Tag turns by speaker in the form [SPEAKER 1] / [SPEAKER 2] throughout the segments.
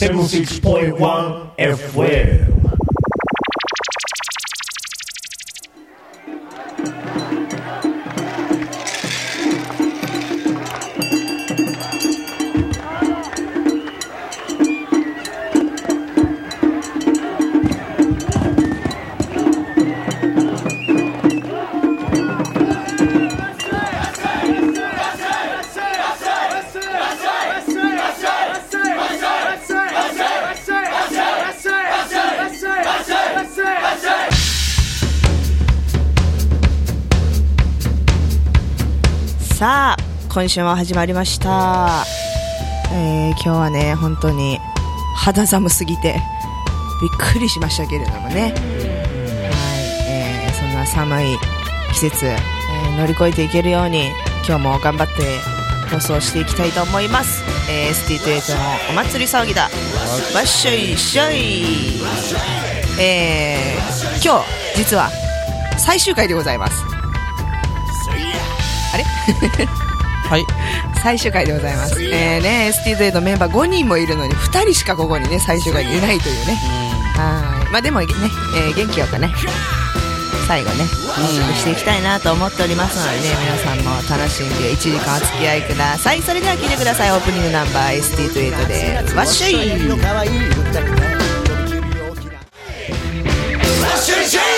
[SPEAKER 1] 76.1 FM。
[SPEAKER 2] さあ今週も始まりました、今日はね本当に肌寒すぎてびっくりしましたけれどもね、はい、そんな寒い季節、乗り越えていけるように今日も頑張って放送していきたいと思います。ST28 のお祭り騒ぎだわっしょいしょい、今日実は最終回でございます。あれはい、最終回でございます。ST28 のメンバー5人もいるのに2人しかここにね最終回にいないというね。はい、まあでもね、元気よくね最後ねお送りしていきたいなと思っておりますのでね、皆さんも楽しんで1時間お付き合いください。それでは聴いてください。オープニングナンバー ST28 でわっしょいわっしょいしょい。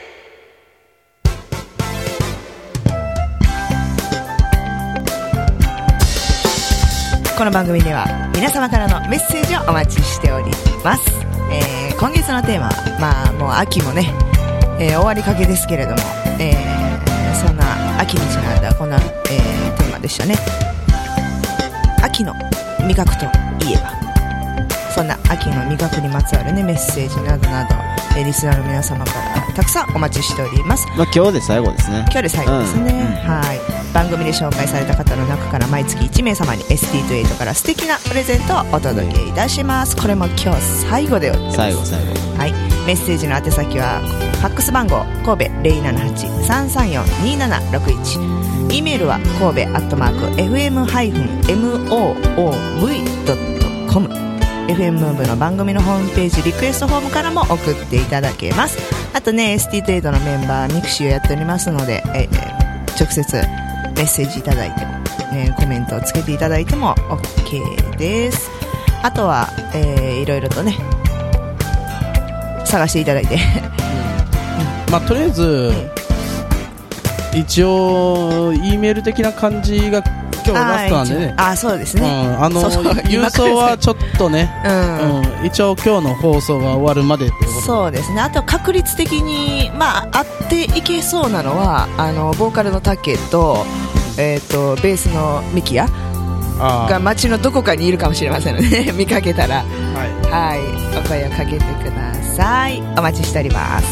[SPEAKER 2] この番組では皆様からのメッセージをお待ちしております。今月のテーマは、まあもう秋もね、終わりかけですけれども、そんな秋にちなんだこんな、テーマでしたね。秋の味覚といえば、そんな秋の味覚にまつわるねメッセージなどなど、リスナーの皆様からたくさんお待ちしております。
[SPEAKER 3] まあ、今日で最後ですね。
[SPEAKER 2] 今日で最後ですね、はい。番組で紹介された方の中から毎月1名様に ST28 から素敵なプレゼントをお届けいたします。これも今日最後でございます。
[SPEAKER 3] 最後、
[SPEAKER 2] はい。メッセージの宛先はファックス番号神戸 078-334-2761、 E メールは神戸@fm-moov.com、 FM ムーブの番組のホームページリクエストフォームからも送っていただけます。あとね ST28 のメンバーミクシーをやっておりますので、直接メッセージいただいても、コメントをつけていただいても OK です。あとは、いろいろとね探していただいて
[SPEAKER 4] まあとりあえず、一応 E メール的な感じが今日ラストなんでね。
[SPEAKER 2] そうですね、
[SPEAKER 4] 郵送はちょっとね、一応今日の放送が終わるまでっていうこと。
[SPEAKER 2] そうですね。あと確率的にまあ合っていけそうなのはボーカルのタケと、ベースのミキヤが街のどこかにいるかもしれませんので見かけたら、はい、お声をかけてください。お待ちしております。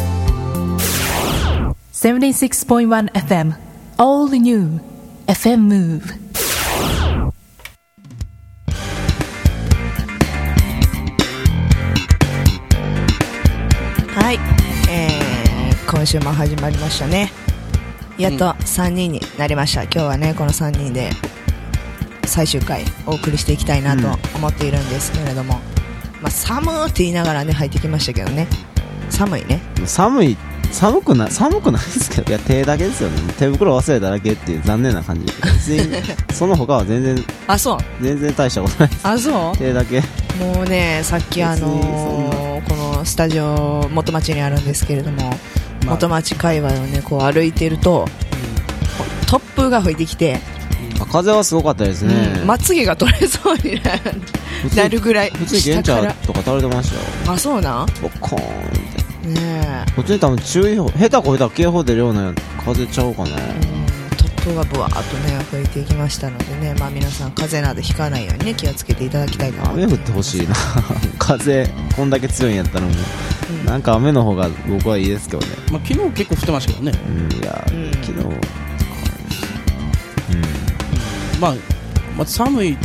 [SPEAKER 5] 76.1 FM All New FM Move。
[SPEAKER 2] はい、今週も始まりましたね。やっと3人になりました。今日はねこの3人で最終回お送りしていきたいなと思っているんですけれども、まあ、寒って言いながらね入ってきましたけどね、寒いね。
[SPEAKER 3] 寒くないですけど、いや手だけですよね。手袋忘れただけっていう残念な感じ。その他は全然全然大したことないです。
[SPEAKER 2] そう
[SPEAKER 3] 手だけ。
[SPEAKER 2] もうねさっきこのスタジオ元町にあるんですけれども、元町界隈をねこう歩いてると、突風が吹いてきて、
[SPEAKER 3] 風はすごかったですね、
[SPEAKER 2] まつげが取れそうになるぐらい。
[SPEAKER 3] 普通にゲンチャーとか倒れてましたよ。
[SPEAKER 2] そうなん
[SPEAKER 3] ボッコーンって
[SPEAKER 2] ね。
[SPEAKER 3] 普通に多分注意報、下手こいたら警報出るような風ちゃうかな。
[SPEAKER 2] 突風がブワーッとね吹いていきましたのでね、まあ皆さん風邪などひかないようにね気をつけていただきたいと思います。
[SPEAKER 3] 雨降ってほしいな風こんだけ強いんやったらもう、なんか雨の方が僕はいいですけどね。
[SPEAKER 4] まあ、昨日結構降ってましたけどね。
[SPEAKER 3] いや、昨日
[SPEAKER 4] まあ寒いって、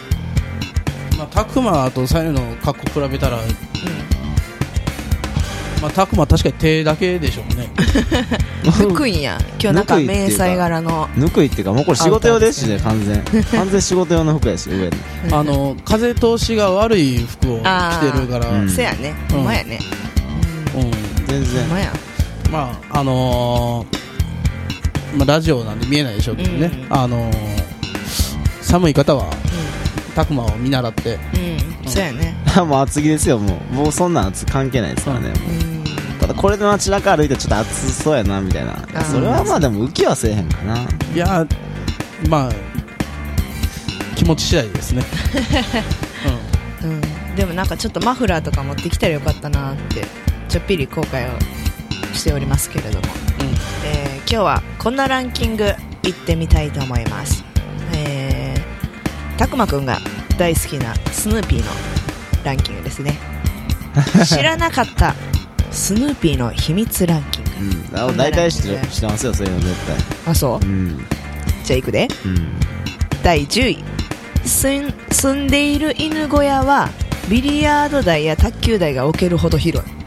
[SPEAKER 4] まあ、タクマとサイの格好比べたら、 まあ、たくま確かに手だけでしょうね。
[SPEAKER 2] ぬくいんや。今日なんか迷彩柄の
[SPEAKER 3] ぬくいっていうか、もうこれ仕事用ですしね、完全仕事用の服やし、上
[SPEAKER 4] に風通しが悪い服を着てるから。
[SPEAKER 2] せやね、うまやね。
[SPEAKER 3] 全然
[SPEAKER 2] うまや。
[SPEAKER 4] まあまあ、ラジオなんで見えないでしょうけどね、寒い方は、たくまを見習って、
[SPEAKER 2] そうやね。
[SPEAKER 3] もう厚着ですよ。もうそんな暑関係ないですからね。ただこれで街中歩いてちょっと暑そうやなみたいな。それはまあでも浮きはせえへんかな。
[SPEAKER 4] いやまあ気持ち次第ですね。
[SPEAKER 2] でもなんかちょっとマフラーとか持ってきたらよかったなってちょっぴり後悔をしておりますけれども、今日はこんなランキングいってみたいと思います。たくまくんが大好きなスヌーピーのランキングですね。知らなかったスヌーピーの秘密ランキング。
[SPEAKER 3] 大体知ってますよ、そういうの絶対。
[SPEAKER 2] あ、そう、じゃあいくで、第10位。住んでいる犬小屋はビリヤード台や卓球台が置けるほど広い。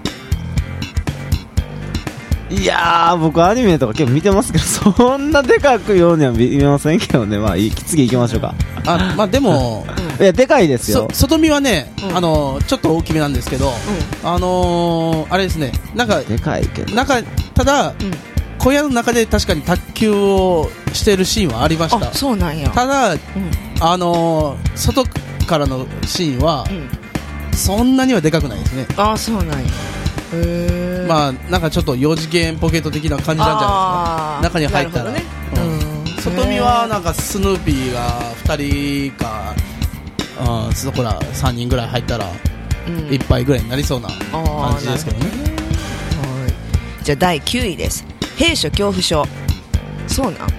[SPEAKER 3] いやー、僕アニメとか結構見てますけど、そんなでかくようには見ませんけどね。まあ次行きましょうか。
[SPEAKER 4] まあでも
[SPEAKER 3] いやでかいですよ。
[SPEAKER 4] 外見はね、ちょっと大きめなんですけど、あれですね、なんか
[SPEAKER 3] でかいけど、
[SPEAKER 4] なんかただ、小屋の中で確かに卓球をしてるシーンはありました。
[SPEAKER 2] あ、そうなんや。
[SPEAKER 4] ただ、外からのシーンは、そんなにはでかくないですね。
[SPEAKER 2] あ、そうなんや。
[SPEAKER 4] まあなんかちょっと4次元ポケット的な感じなんじゃないですか、中に入ったら、ね。外見はなんかスヌーピーが2人か、そこら3人ぐらい入ったら1杯ぐらいになりそうな感じですけどね。
[SPEAKER 2] じゃあ第9位です。兵所恐怖症。そうなん。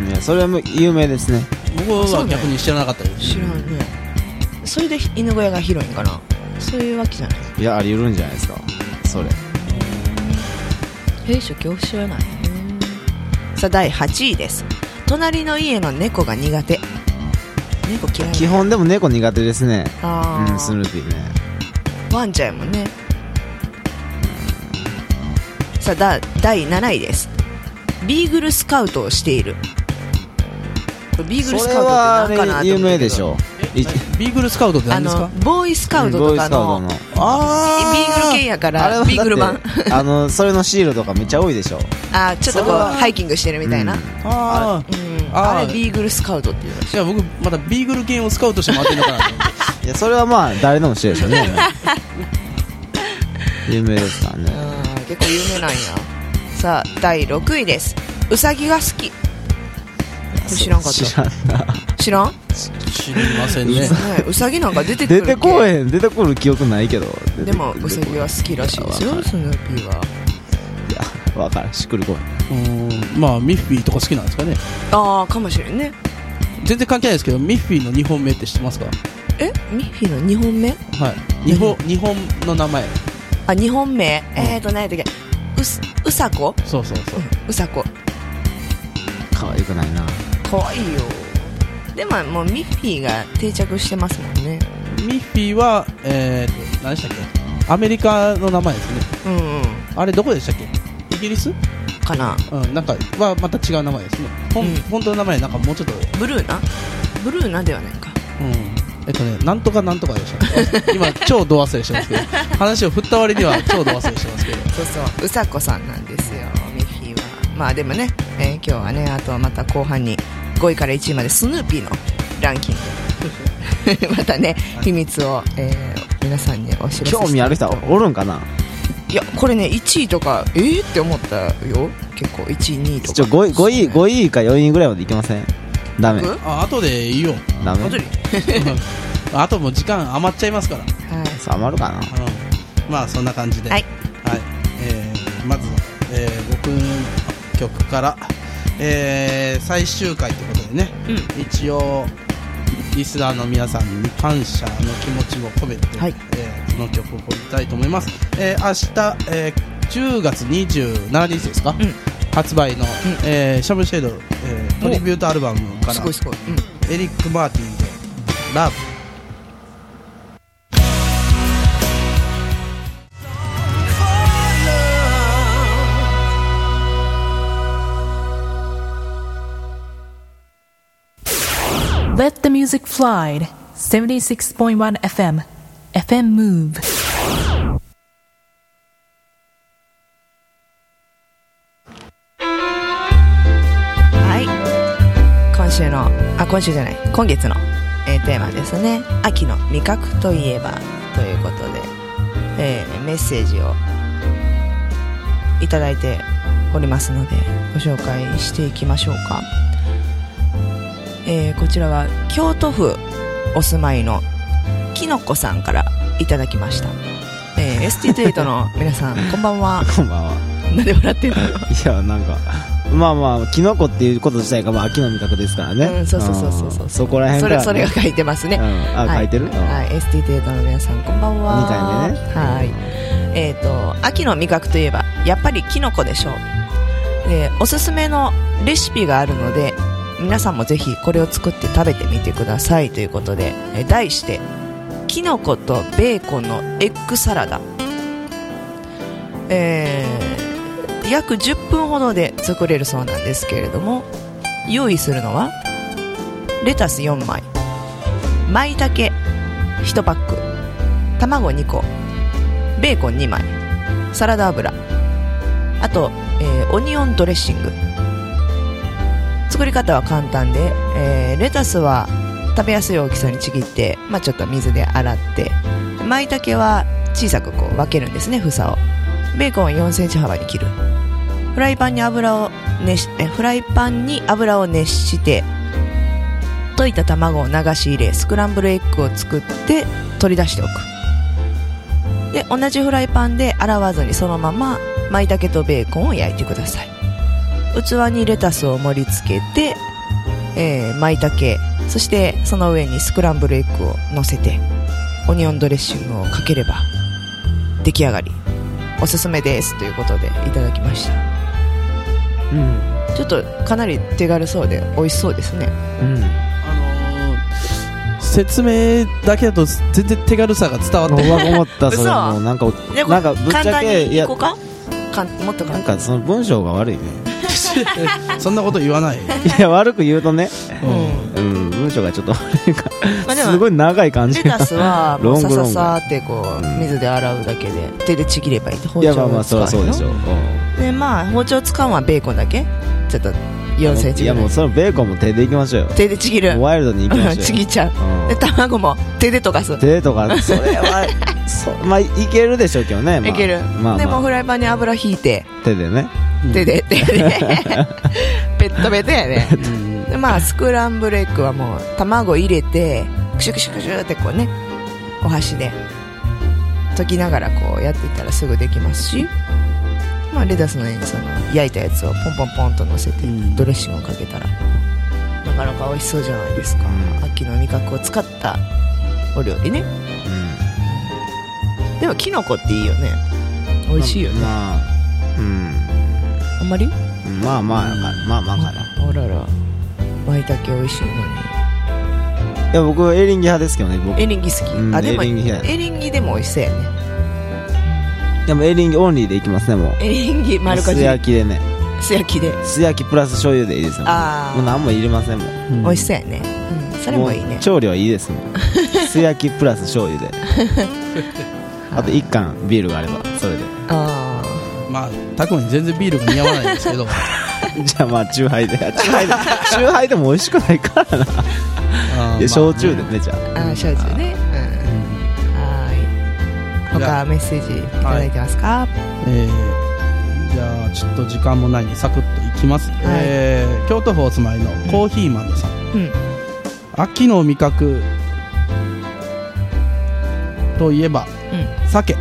[SPEAKER 3] いやそれは有名ですね。
[SPEAKER 4] 僕は逆に知らなかったです。
[SPEAKER 2] 知らんね。それで犬小屋が広いんかな。そういうわけじゃない。
[SPEAKER 3] いや、あり得るんじゃないですかそれ。
[SPEAKER 2] 兵所恐怖症やない。さあ第8位です。隣の家の猫が苦手。猫嫌い。
[SPEAKER 3] 基本でも猫苦手ですね。スヌーピーね。
[SPEAKER 2] ワンちゃんやもんね。さあ第7位です。ビーグルスカウトをしている。これビーグルスカウトって何かなと思ったけど。
[SPEAKER 3] 有名でしょ。
[SPEAKER 4] ビーグルスカウトって何ですか？
[SPEAKER 2] ボーイスカウトとかの、ビーグル系やからビーグル版。
[SPEAKER 3] それのシールとかめっちゃ多いでしょ。
[SPEAKER 2] ちょっとこうハイキングしてるみたいな。あれビーグルスカウトっていうらしい。
[SPEAKER 4] いや僕またビーグル系をスカウトしてもらってるのかなと思って。
[SPEAKER 3] いやそれはまあ誰でも知るでしょうね。有名ですからね。
[SPEAKER 2] 結構有名なんや。さあ第6位です。ウサギが好き。知らんかった。知らん？
[SPEAKER 4] 知りませんね。
[SPEAKER 2] ウサギなんか出てくるっけ？
[SPEAKER 3] 出てくる記憶ないけど。
[SPEAKER 2] でもウサギは好きらしいですよ、スヌーピーは。
[SPEAKER 3] いや分からん、しっくりこい。
[SPEAKER 4] まあミッフィーとか好きなんですかね。
[SPEAKER 2] かもしれんね。
[SPEAKER 4] 全然関係ないですけど、ミッフィーの2本目って知ってますか？
[SPEAKER 2] ミッフィーの2本目？
[SPEAKER 4] はい、日本の名前。
[SPEAKER 2] 2本目、何やったっけ？うさこ？
[SPEAKER 4] そう
[SPEAKER 2] うさこ。
[SPEAKER 3] 可愛くないな。
[SPEAKER 2] 可愛いよ。でももうミッフィーが定着してますもんね。
[SPEAKER 4] ミッフィーは何でしたっけ？アメリカの名前ですね。あれどこでしたっけ？イギリス？
[SPEAKER 2] かな。
[SPEAKER 4] なんかはまた違う名前ですね。本当の名前なんかもうちょっと。
[SPEAKER 2] ブルーナではないか。
[SPEAKER 4] なんとかなんとかでした今超度忘れしてますけど話を振った割には超度忘れしてますけど
[SPEAKER 2] そううさこさんなんですよ、ミッフィーは。まあでもね、今日はね、あとはまた後半に5位から1位までスヌーピーのランキングまたね、秘密を、皆さんにお知らせして。
[SPEAKER 3] 興味ある人はおるんかな。
[SPEAKER 2] いやこれね、1位とかって思ったよ。結構1位2位とか。
[SPEAKER 3] 5位か4位ぐらいまでいけません？ダメ。
[SPEAKER 4] 後でいいよ。
[SPEAKER 3] ダメ。
[SPEAKER 4] あともう時間余っちゃいますから。
[SPEAKER 3] 余るかな。
[SPEAKER 4] まあそんな感じで。はい。まず、僕の曲から、最終回ということでね、一応リスナーの皆さんに感謝の気持ちを込めて、この曲を送りたいと思います。明日、10月27日ですか？発売の、シャムシェード、トリビュートアルバムからエリック・マーティンでラブ。
[SPEAKER 5] Let the music fly. 76.1 FM. FM Move.
[SPEAKER 2] 今週じゃない、今月の、テーマですね。秋の味覚といえばということで、メッセージをいただいておりますのでご紹介していきましょうか。こちらは京都府お住まいのきのこさんからいただきました。ST28 の皆さんこんばんは。
[SPEAKER 3] こんばんは。
[SPEAKER 2] なんで笑ってんの？い
[SPEAKER 3] や、なんかまあまあキノコっていうこと自体がまあ秋の味覚ですからね。
[SPEAKER 2] そう
[SPEAKER 3] そこら辺から、ね、
[SPEAKER 2] それが書いてますね。
[SPEAKER 3] 書いてる。
[SPEAKER 2] はい、ST28 の皆さんこんばんは。
[SPEAKER 3] 2回目
[SPEAKER 2] ね。はい。秋の味覚といえばやっぱりキノコでしょう。で、おすすめのレシピがあるので皆さんもぜひこれを作って食べてみてくださいということで、題してキノコとベーコンのエッグサラダ。約10分ほどで作れるそうなんですけれども、用意するのはレタス4枚、舞茸1パック、卵2個、ベーコン2枚、サラダ油、あと、オニオンドレッシング。作り方は簡単で、レタスは食べやすい大きさにちぎって、ちょっと水で洗って、舞茸は小さくこう分けるんですね、房を。ベーコンは4センチ幅に切る。フライパンに油を熱して溶いた卵を流し入れ、スクランブルエッグを作って取り出しておく。で、同じフライパンで洗わずにそのまま舞茸とベーコンを焼いてください。器にレタスを盛り付けて、舞茸、そしてその上にスクランブルエッグを乗せてオニオンドレッシングをかければ出来上がり。おすすめですということでいただきました。ちょっとかなり手軽そうで美味しそうですね。
[SPEAKER 4] 説明だけだと全然手軽さが伝わってない。
[SPEAKER 3] 思った。それもなんかぶっちゃけ
[SPEAKER 2] 簡単にいこうか。もっと
[SPEAKER 3] なんかその文章が悪いね。
[SPEAKER 4] そんなこと言わない。
[SPEAKER 3] いや、悪く言うとね、文章がちょっと悪いか、すごい長い感じ。
[SPEAKER 2] レタスはもうさささってこう水で洗うだけで手でちぎればいい。包丁を使うの。
[SPEAKER 3] そうでしょう。
[SPEAKER 2] で、包丁使うのはベーコンだけちょっと4センチぐらい。
[SPEAKER 3] いや、もうそのベーコンも手でいきましょうよ。
[SPEAKER 2] 手でちぎる。
[SPEAKER 3] ワイルドにいきましょうよ。
[SPEAKER 2] ちぎっちゃう。で、卵も手で溶かす。
[SPEAKER 3] 手で溶かす。それは、いけるでしょうけどね。
[SPEAKER 2] いける。でもフライパンに油引いて。
[SPEAKER 3] 手でね。
[SPEAKER 2] 手で。ペットベトやね。で、スクランブルエッグはもう卵入れて、クシュクシュクシュってこうね、お箸で溶きながらこうやっていったらすぐできますし、レタスの上にその焼いたやつをポンポンポンと乗せてドレッシングをかけたらなかなか美味しそうじゃないですか。秋の味覚を使ったお料理ね。でもキノコっていいよね。美味しいよね。あんまり？
[SPEAKER 3] まあかな。
[SPEAKER 2] あらら、舞茸美味しいのに。
[SPEAKER 3] いや、僕エリンギ派ですけどね。
[SPEAKER 2] エリンギ好き。でもエリンギでも美味しそうやね。
[SPEAKER 3] でもエリンギオンリーでいきますね。もう
[SPEAKER 2] エリンギ丸かじり。
[SPEAKER 3] 素焼きでね。
[SPEAKER 2] 素焼
[SPEAKER 3] きプラス醤油でいいですよ。もう何も入れませんもん。
[SPEAKER 2] 美味しそうやね。それもいいね。
[SPEAKER 3] 調理はいいですもん。素焼きプラス醤油で。あと1缶ビールがあればそれで。
[SPEAKER 4] タコに全然ビールが似合わないんですけど。
[SPEAKER 3] じゃあチューハイで。チューハイでも美味しくないからな。焼酎でね。じゃあ
[SPEAKER 2] 焼酎ね。他メッセージいただいてますか？
[SPEAKER 4] じゃあちょっと時間もないんでサクッといきます。京都府お住まいのコーヒー豆さん。秋の味覚といえば鮭。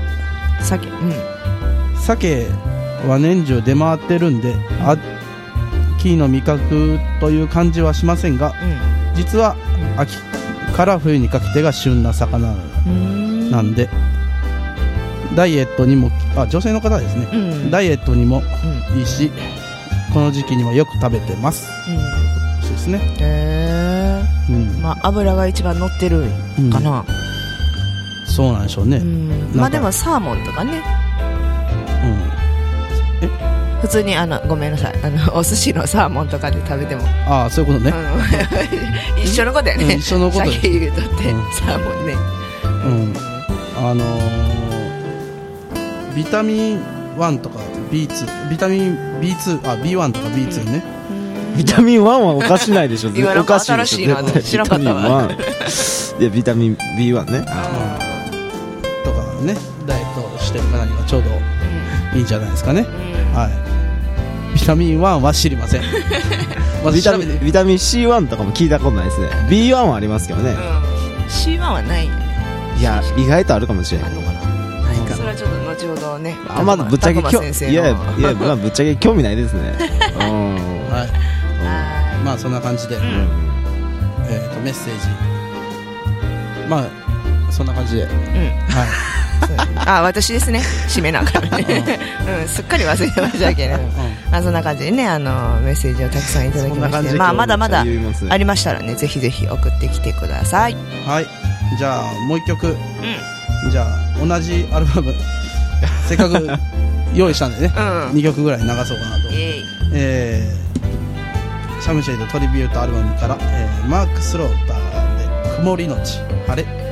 [SPEAKER 4] 鮭は年中出回ってるんで、秋の味覚という感じはしませんが、実は秋から冬にかけてが旬な魚なんで、ダイエットにも女性の方ですね、ダイエットにもいいし、この時期にはよく食べてます、そうですね。
[SPEAKER 2] 油が一番乗ってるかな。
[SPEAKER 4] そうなんでしょうね。
[SPEAKER 2] でもサーモンとかね、 普通にごめんなさい、お寿司のサーモンとかで食べても、
[SPEAKER 4] ああそういうことね、
[SPEAKER 2] 一緒のことやね、
[SPEAKER 4] 一緒のこと
[SPEAKER 2] 先言うとって、サーモンね、
[SPEAKER 4] ビタミン1とか B2 ビタミン B2 B1 とか B2 ね、
[SPEAKER 3] ビタミン1はおかしないでしょ。
[SPEAKER 2] 今なんか新しいな、知らなかったわ。
[SPEAKER 3] いやビタミン B1 ね、
[SPEAKER 4] とかね、ダイエットしてる方にはちょうどいいんじゃないですかね、はい。ビタミン1は知りません。
[SPEAKER 3] ビタミン C1 とかも聞いたことないですね。 B1 はありますけどね、
[SPEAKER 2] C1 はない。
[SPEAKER 3] いや意外とあるかもしれない。
[SPEAKER 2] それはちょっと後ほどね、
[SPEAKER 3] まだぶっちゃけぶっちゃけ興味ないですね。
[SPEAKER 4] はい、まあそんな感じで、メッセージ、まあそんな感じで、はい
[SPEAKER 2] あ、私ですね、締めながらね、すっかり忘れてましたけど、そんな感じでね、メッセージをたくさんいただきまして、まだまだありましたらね、ぜひぜひ送ってきてください。
[SPEAKER 4] はい、じゃあもう一曲、じゃあ同じアルバムせっかく用意したんでね、2曲ぐらい流そうかなと。シャムシェイドトリビュートアルバムから、マーク・スローターで曇りのち晴れ。